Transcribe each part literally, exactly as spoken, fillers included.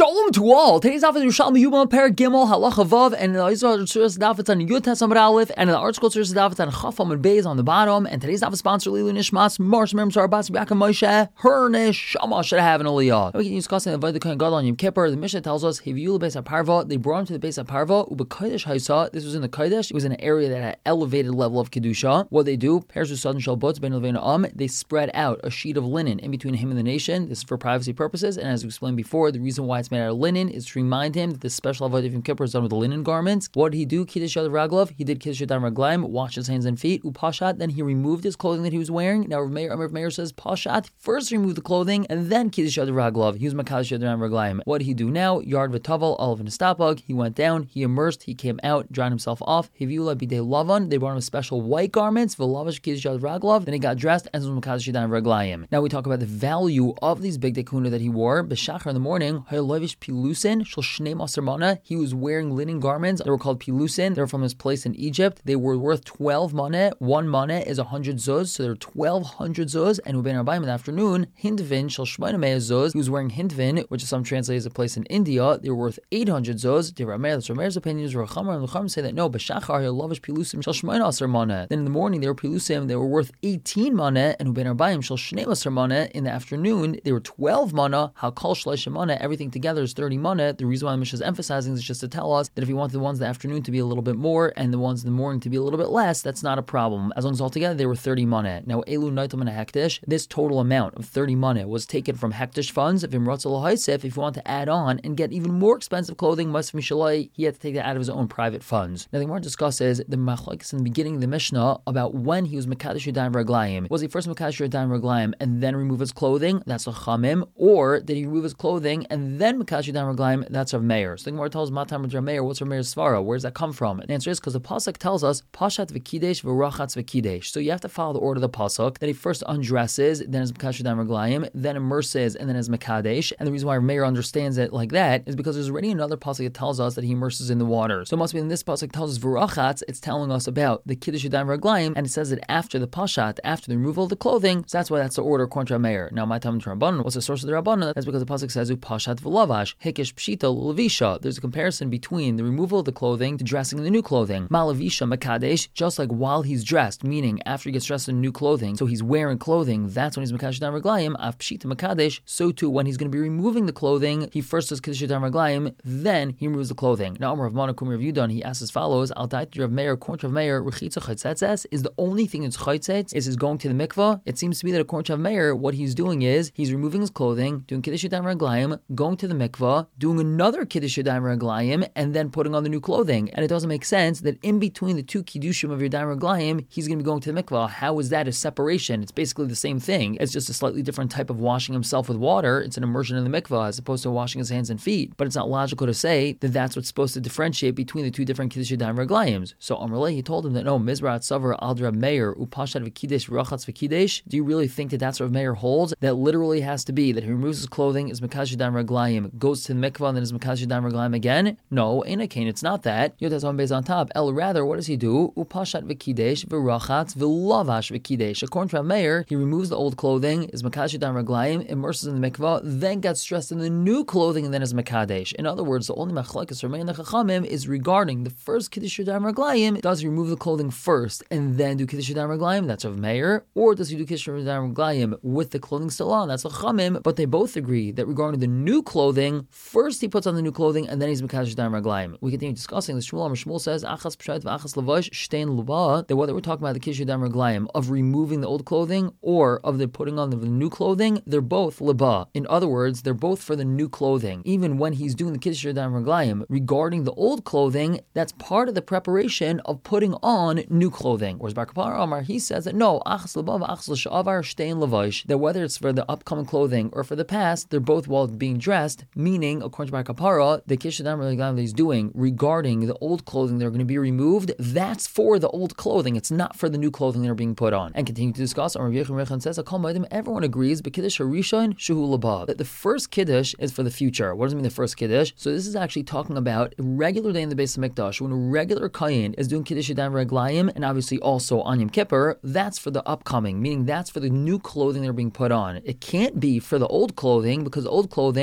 Shalom to all. Today's daf is Yerushalmi Yuma Per Gimel Halacha Vav, and the Yisrael Tzuras daf it's on Yud Tes Amud Aleph, and the Arts Tzuras daf it's on Chaf Amud Beis on the bottom. And today's daf is sponsored Lilu Nishmas Marsh Mem Sarbas Biakam Moshe her Neshama should have an Aliyah. We can discuss in the Vayda Kohen Gadol on Yom Kippur. The Mishnah tells us Hiviyu Beis HaParva. They brought him to the Beis HaParva. Ubekodesh Haisa. This was in the Kodesh. It was in an area that had an elevated level of kedusha. What they do? Pairs of sudden shalbot ben Levein Am. They spread out a sheet of linen in between him and the nation. This is for privacy purposes, and as we explained before, the reason why it's made out of linen is to remind him that the special avodah of Yom Kippur is done with the linen garments. What did he do? Kiddush Yad Raglov. He did Kiddush Yad Raglaim, washed his hands and feet. Upashat. Then he removed his clothing that he was wearing. Now Rav Meir, Rav Meir says Pashat. First remove the clothing and then Kiddush Yad Raglov. He was Makadosh Yad Raglaim. What did he do now? Yard v'tavel, olive and stapag. He went down. He immersed. He came out, dried himself off. Hiviula bidei lavan. They brought him special white garments. V'lavash Kiddush Yad Raglov. Then he got dressed and was Makadosh Yad Raglaim. Now we talk about the value of these big dekuna that he wore. B'shachar in the morning. Hayalavish pilusin shel shnei maser mana. He was wearing linen garments. They were called pilusin. They were from his place in Egypt. They were worth twelve mana. One mana is a hundred zuz, so they're twelve hundred zuz. And Ubein Arbaim in the afternoon, hindvin shel shmona mea zuz. He was wearing hindvin, which is some translated as a place in India. They were worth eight hundred zuz. De Rameir, that's Rameir's opinion. Rachamar and Lacham say that no, b'shachar hayalavish pilusim shel shmona aser mana. Then in the morning they were pilusim. They were worth eighteen mana, and Ubein Arbaim shel shnei maser mana. In the afternoon they were twelve mana. Hakol shleish mana. Everything together is thirty mana. The reason why the Mishnah is emphasizing is just to tell us that if you want the ones in the afternoon to be a little bit more and the ones in the morning to be a little bit less, that's not a problem. As long as altogether they were thirty mana. Now, Elu Naitam and Hektish, this total amount of thirty mana was taken from Hektish funds. If Imratzal if you want to add on and get even more expensive clothing, Mas Mishalai, he had to take that out of his own private funds. Now, the more discusses the machlokes in the beginning of the Mishnah about when he was Mekadosh Yadayim Raglayim. Was he first Mekadosh Yadayim Raglayim and then remove his clothing? That's a Chamim. Or did he remove his clothing and then Mekadosh Yadayim Raglayim? That's Rav Meir. So the Gemara tells Matam Rav Meir, what's Rav Meir's svara? Where does that come from? And the answer is because the pasuk tells us Pashat v'kidesh v'rachatz v'kidesh. So you have to follow the order of the pasuk that he first undresses, then is Mekadosh Yadayim Raglayim, then immerses, and then is Mekadesh. And the reason why Rav Meir understands it like that is because there's already another pasuk that tells us that he immerses in the water. So it must be in this pasuk tells us v'rachatz. It's telling us about the Kiddush Yadayim Raglayim, and it says that after the pashat, after the removal of the clothing. So that's why that's the order according to Rav Meir. Now my time to Rabbanan, what's the source of the Rabbanan? That's because the pasuk says upashat v'lavash hikish pshita levisha. There's a comparison between the removal of the clothing to dressing in the new clothing. Malavisha makadesh, just like while he's dressed, meaning after he gets dressed in new clothing, so he's wearing clothing, that's when he's makadesh dan raglayim. Af pshita makadesh, so too when he's going to be removing the clothing, he first does kiddush dan raglayim, then he removes the clothing. Now Amar Rav Manakum Rav Yudan, he asks as follows: Al dait Rav Meir, according to Rav Meir, rechitza chaytzetzes is the only thing that's chaytzetz is his going to the mikvah. It seems to be that according to Rav Meir, what he's doing is he's removing his clothing, doing kiddush dan raglayim, going to the mikvah, doing another kiddush dan raglayim, and then putting on the new clothing. And it doesn't make sense that in between the two kiddushim of your Yadayim Raglayim, he's going to be going to the mikvah. How is that a separation? It's basically the same thing. It's just a slightly different type of washing himself with water. It's an immersion in the mikvah as opposed to washing his hands and feet. But it's not logical to say that that's what's supposed to differentiate between the two different kiddush Yadayim Raglayims. So Amrullah, he told him that no, Mizrat Savar Al Rav Meir Upashat V'Kidesh V'Rachatz V'Kidesh. Do you really think that that's what Rav Meir holds? That literally has to be that he removes his clothing, is Mekadosh Yadayim Raglayim, goes to the mikvah, and then is Mekadosh Yadayim Raglayim again? No, Einakain, it's not that. Yod HaZon Beis on top. El, rather, what does he do? Upashat v'kidesh v'rachatz v'lavash v'kidesh. According to Rav Meir, he removes the old clothing, is Mekadosh Yadayim Raglayim, immerses in the mikvah, then gets dressed in the new clothing, and then is Mekadesh. In other words, the only machlokes Rav Meir and the Chachamim is regarding the first Kiddush Yadayim Raglayim. Does he remove the clothing first and then do Kiddush Yadayim Raglayim? That's Rav Meir. Or does he do Kiddush Yadayim Raglayim with the clothing still on? That's the Chachamim. But they both agree that regarding the new clothing, first he puts on the new clothing, and then he's Mekadosh Yadayim Raglayim. We continue discussing this. Shmuel Amar Shmuel says, Achas Pshat v'Achas Lavash Shtein Luba, that whether we're talking about the Kiddush Yadayim Raglayim of removing the old clothing or of the putting on the new clothing, they're both Liba. In other words, they're both for the new clothing. Even when he's doing the Kiddush Yadayim Raglayim regarding the old clothing, that's part of the preparation of putting on new clothing. Whereas Bar Kapara Amar, he says that no, Achas Liba v'Achas L'Shavar Shtein Lavash, that whether it's for the upcoming clothing or for the past, they're both while being dressed, meaning, according to Bar Kapara, the Kiddush Yadayim Raglayim that he's doing regarding the old clothing that are going to be removed, that's for the old clothing. It's not for the new clothing that are being put on. And continue to discuss, Rav Yechon says, everyone agrees, but Kiddush Harishon Shuhu Labah, that the first Kiddush is for the future. What does it mean the first Kiddush? So this is actually talking about a regular day in the Beis HaMikdash, when a regular Kayin is doing Kiddush Yadayim Raglayim, and obviously also on Yom Kippur, that's for the upcoming, meaning that's for the new clothing that are being put on. It can't be for the old clothing, because old clothing are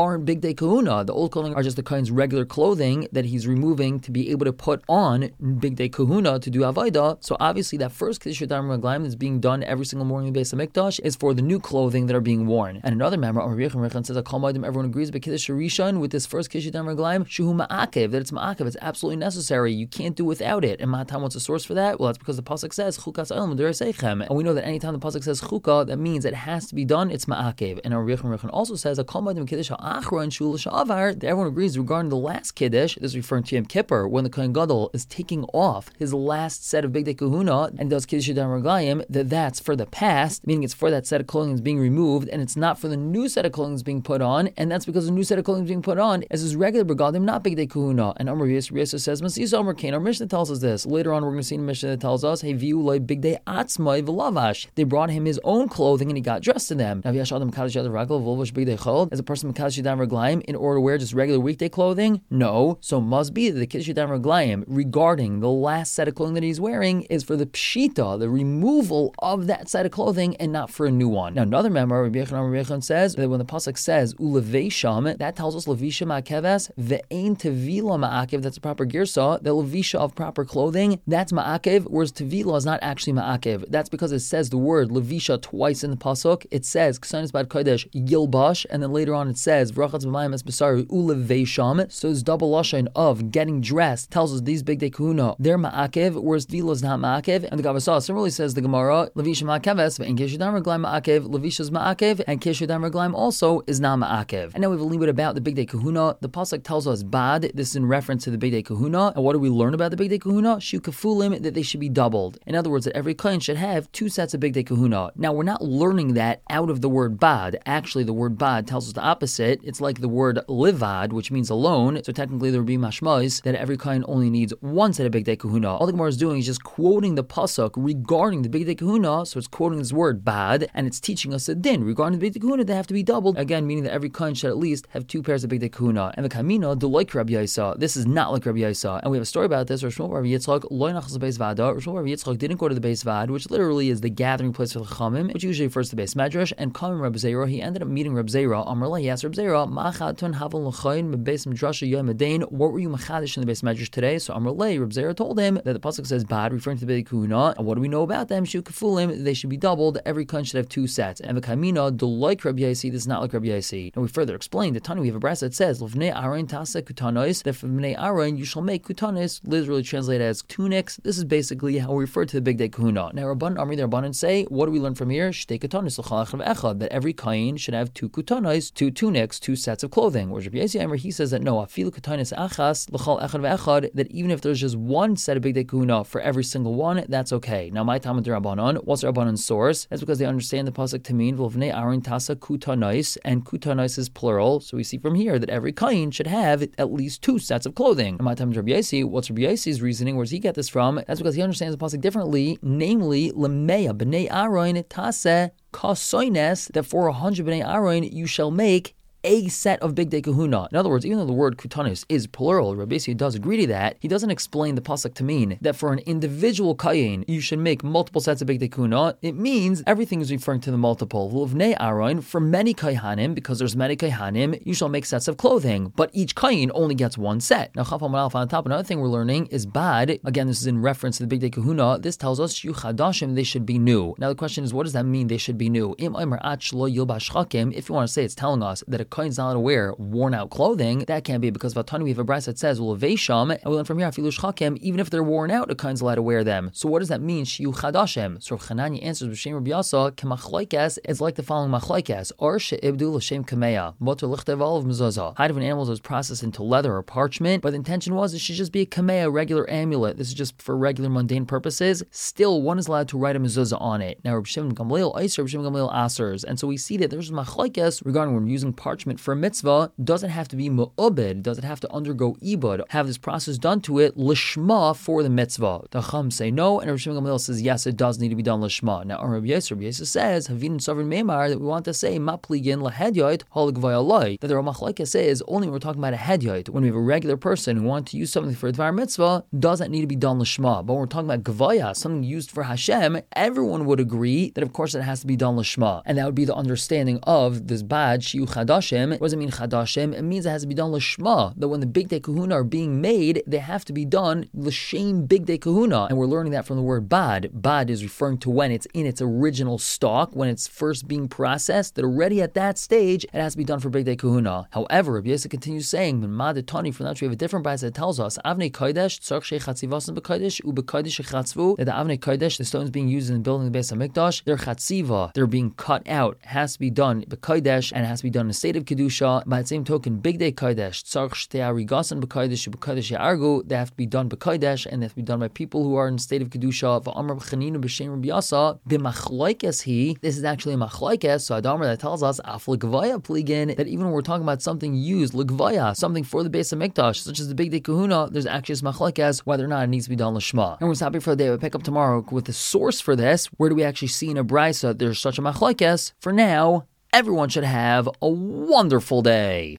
aren't Big Day Kahuna. The old clothing are just the Kohen's regular clothing that he's removing to be able to put on Big Day Kahuna to do Avodah. So obviously that first Kiddush Yadayim Raglayim that's being done every single morning in the Beis HaMikdash is for the new clothing that are being worn. And another member, Amar says, everyone agrees, but Kiddush Rishon with this first Kiddush Yadayim Raglayim, Shuhu Ma'akev, that it's Ma'akev, it's absolutely necessary. You can't do without it. And Matam, what's the source for that? Well, that's because the pasuk says Chukas Olam D'Oraisechem, and we know that anytime the pasuk says Chuka, that means it has to be done. It's Ma'akev. And our Rechon also says a Kol Moedim Kiddush Ha'achron Shul Sha'avar. That everyone agrees regarding the last Kiddush. This is referring to Yom Kippur, when the Kohen Gadol is taking off his last set of Big Day Kahuna and does Kiddush Yadayim Raglayim. That that's for the past, meaning it's for that set of clothing that's being removed, and it's not for the new set of clothing that's being put on. And that's because the new set of clothing is being put on as his regular Begadim, not Big Day Kahuna. And Amar Yisrael says, Masisa Amar Kain. Our Mishnah tells us this. Later on, we're going to see in Mishnah that tells us, Hey, Viu Loi Big Day Atzmai V'Lavash. They brought him his own clothing and he got dressed in them. Now, Yash Adam Kaddish Yadav Ragel V'Lavash Big Day Chol. As a person Kaddish Yadayim Raglayim in order to wear just regular weekday clothing? No. So must be that the Kaddish Yadayim Raglayim regarding the last set of clothing that he's wearing is for the pshita, the removal of that set of clothing, and not for a new one. Now, another member, Rabbi Yechon says that when the pasuk says Ulevesham, that tells us Levisha Ma'akeves Ve'ein Tevila Ma'akev. That's a proper girsa. The Levisha of proper clothing, that's Ma'akev, whereas Tevila is not actually Ma'akev. That's because it says the word Levisha twice in the pasuk. It says Ksanis Bad Kodesh Yilbash, and then later on it says Vrachatz B'mayim Es B'sari Ulevesham. So this double lashon of getting dressed tells us these Big Day Kahuna, they're Ma'akev, whereas Tevila is not Ma'akev. And the Gavasah similarly says the Gemara Levisha Ma'akeves Ve'ein Kiddush Yadayim Raglayim Ma'akev. Levisha is Ma'akev, and Kiddush Yadayim Raglayim also is not Ma'akev. And now we have a little bit about the Big Day Kahuna. The pasuk tells us Bad. This is in reference to the Big Day Kahuna. And what do we learn about the Big Day Kahuna? Shu Kafulim, that they should be doubled. In other words, that every kohen should have two sets of Big Day Kahuna. Now, we're not learning that out of the word Bad. Actually, the word Bad tells us the opposite. It's like the word Livad, which means alone. So technically, there would be mashmais that every kohen only needs one set of Big Day Kahuna. All the Gemara is doing is just quoting the pasuk regarding the Big Day Kahuna. So it's quoting this word Bad, and it's teaching us a din regarding the Big Day Kahuna. They have to be doubled. Again, meaning that every kohen should at least have two pairs of Big Day Kahuna. And the Kamina do like Rabbi Yisa. This is not like Rabbi Yisa. And we have a story about this. Rosh Shmuel Bar Yitzchak loy nachas the Beis Vada. Rosh Shmuel Bar Yitzchak didn't go to the Beis Vad, which literally is the gathering place for the Chachamim, which usually refers to the Beis Medrash. And coming Reb Zera, he ended up meeting Reb Zera. Amrullah, he asked Reb Zera, Ma'achatun havel l'chayin bebeis Midrash yom adain. What were you machadish in the Beis Medrash today? So Amrullah, Reb Zera told him that the pasuk says Bad, referring to the Big Kahuna. And what do we know about them? Shu kafulim, they should be doubled. Every kohen should have two sets. And the Kamina do like Rabbi Yasi. This is not like Rabbi Yasi. And we further explain the Tani. We have a brass that says L'vnei Aaron tasa kutanos. That for Bnei Aaron you shall make kutanos, literally translated as tunics. This is basically how we refer to the Big Day Kahuna. Now Rabban Amri, the Rabbanan say, what do we learn from here? Shtei kutanos l'chal echad ve'echad, that every kohen should have two kutanos, two tunics, two sets of clothing. Whereas Rabbi Yasi Amri, he says that no, afilu kutanos achas l'chal echad ve'echad, that even if there's just one set of Big Day Kahuna for every single one, that's okay. Now my time with the Rabbanan, what's the Rabbanan's source? That's because they understand the pasuk to mean L'vnei Aaron tasa kutanos, and kutanos is plural. So we see from here that every kohen should have at least two sets of clothing. And my time with Rabbi Yasi, what's Rabbi Yasi's reasoning? Where does he get this from? That's because he understands the pasuk differently, namely L'meya b'nei Aaron tase kasoines, that for a hundred b'nei Aaron you shall make a set of Big Day Kahuna. In other words, even though the word kutanis is plural, Rabbi Yasi does agree to that, he doesn't explain the pasuk to mean that for an individual kayin you should make multiple sets of Big Day Kahuna. It means everything is referring to the multiple. V'levnei Aaron, for many kayhanim, because there's many kayhanim, you shall make sets of clothing, but each kayin only gets one set. Now, Chaf Amar Alpha on top, another thing we're learning is Bad. Again, this is in reference to the Big Day Kahuna. This tells us Shu Chadashim, they should be new. Now the question is, what does that mean they should be new? Im Omer Ach Shlo Yilbash Chakim, if you want to say it's telling us that a kain's not allowed to wear worn out clothing, that can't be, because Vatani we have a brass that says well Veisham, and we learn from here Afilu Shchakim, even if they're worn out, a kain's allowed to wear them. So what does that mean? Shiu Chadashem. So Chananya answers B'Shem Rabbi Yasa, Kemachlaikes, it's like the following Machlaikes, Or She'ibdu L'Shem Kameya, Motor Lichtev Olav Mezuzah. Hide of an animal was processed into leather or parchment, but the intention was it should just be a Kameya, a regular amulet. This is just for regular mundane purposes. Still, one is allowed to write a mezuzah on it. Now Rabbi Shimon Gamliel Eiser, Rabbi Shimon Gamliel Asers. And so we see that there's Machlaikes regarding when we're using parchment for a mitzvah. Doesn't have to be mu'ubed, doesn't have to undergo ibud, have this process done to it lishma for the mitzvah. The Chum say no, and Rabbi Shimon Gamliel says yes, it does need to be done lishma. Now Rabbi Yisrael, Rabbi Yisrael says Havin Sovrin Meimar, that we want to say mapligin lahedyoit haligvayalai, that the Ramachlaika says only when we're talking about a hedyoit, when we have a regular person who wants to use something for a dvar mitzvah, doesn't need to be done lishma. But when we're talking about gavaya, something used for Hashem, everyone would agree that of course it has to be done lishma, and that would be the understanding of this bad shiu chadashim. chadashim. What does it mean chadashim? It means it has to be done l'shma. That when the Bigdei Kahuna are being made, they have to be done l'shem Bigdei Kahuna. And we're learning that from the word bad. Bad is referring to when it's in its original stalk, when it's first being processed, that already at that stage, it has to be done for Bigdei Kahuna. However, Rabbi Yosef continues saying, from that we have a different price that tells us, Avnei Kodesh, tzarch shei chatzivasim b'kodesh, u b'kodesh shechatzvu, that the Avnei Kodesh, the stones being used in building the Beis HaMikdash, they're chatziva, they're being cut out, it has to be done b'kodesh, and it has to be done in a state of Kedusha. By the same token, Bigdei Kodesh, tzarch shtei arigasan b'kodesh, u b'kodesh yargu, they have to be done b'kodesh, and they have to be done by people who are in a state of Kedusha. V'amar b'chaninu b'shem Rabbi Yasa, b'machloikes he, this is actually a machlaikes, so Adamar that tells us, af l'gvaya pligin, that even when we're talking about something used, l'gvaya, something for the Beis HaMikdash, such as the Bigdei Kahuna, there's actually a machlekes whether or not it needs to be done l'shma. And we're happy for the day. We'll pick up tomorrow with the source for this. Where do we actually see in a brisa there's such a machlekes? For now, everyone should have a wonderful day.